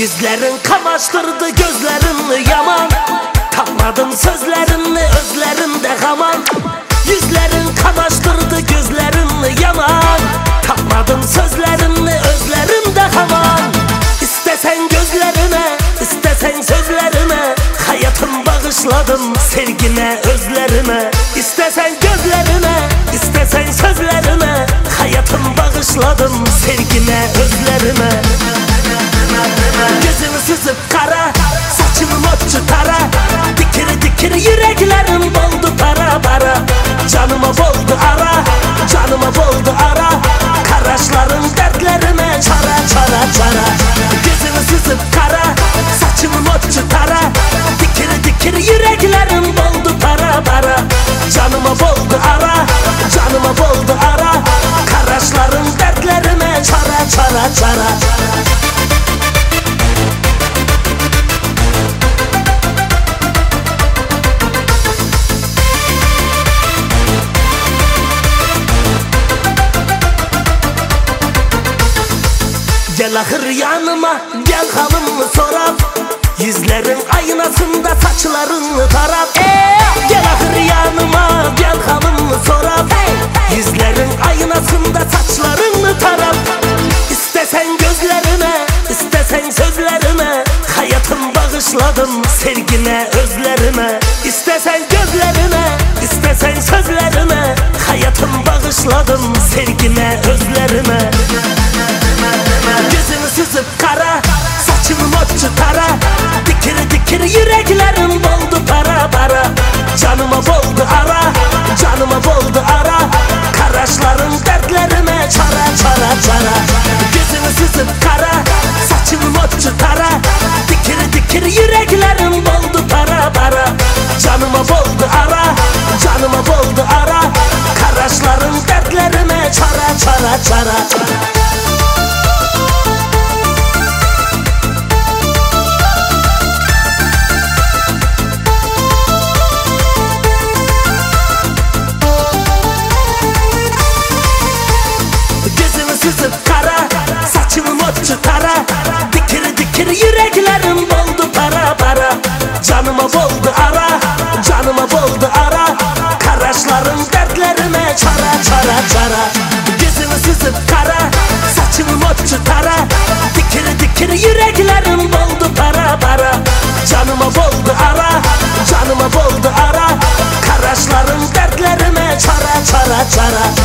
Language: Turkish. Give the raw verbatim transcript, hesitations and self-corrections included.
Yüzlerin kamaştırdı gözlerini yaman, tapmadım sözlerini özlerinde kaman. Yüzlerin kamaştırdı gözlerini yaman, tapmadım sözlerini özlerinde kaman. İstesen gözlerine, istesen sözlerine, hayatım bağışladım sevgine özlerine. İstesen gözlerine, istesen sözlerine, hayatım bağışladım sevgine özlerine. Gözümü süzüp kara, saçımı motçu tara, dikiri dikiri yüreklerim boldu para para. Canıma boldu ara, canıma boldu ara, karaşların dertlerime çara çara çara. Gözümü süzüp kara, saçımı motçu tara, dikiri dikiri yüreklerim boldu para para. Canıma boldu ara, canıma boldu ara, karaşların dertlerime çara çara çara. Gel ahır yanıma, gel halımı sorap, yüzlerin aynasında saçlarını tarap. Ee, gel ahır yanıma, gel halımı sorap, yüzlerin aynasında saçlarını tarap. İstesen gözlerine, istesen sözlerine, hayatım bağışladım sevgine özlerime. İstesen gözlerine, istesen sözlerine, hayatım bağışladım sevgine özlerime. Gözümü süzüp kara, saçımı motçu tara, dikiri dikiri yüreklerim boldu para para. Canıma boldu ara, canıma boldu ara, karaşların dertlerime çara çara çara. Gözümü süzüp kara, saçımı motçu tara, dikiri dikiri yüreklerim boldu para para. Canıma boldu ara, canıma boldu ara, karaşların dertlerime çara çara çara. Süzüp kara, saçımı motçu tara, dikiri dikiri yüreklerim boldu para para. Canıma boldu ara, canıma boldu ara, karaşların dertlerime çara çara çara. Gözümü süzüp kara, saçımı motçu tara, dikiri dikiri yüreklerim boldu para para. Canıma boldu ara, canıma boldu ara, karaşların dertlerime çara çara çara.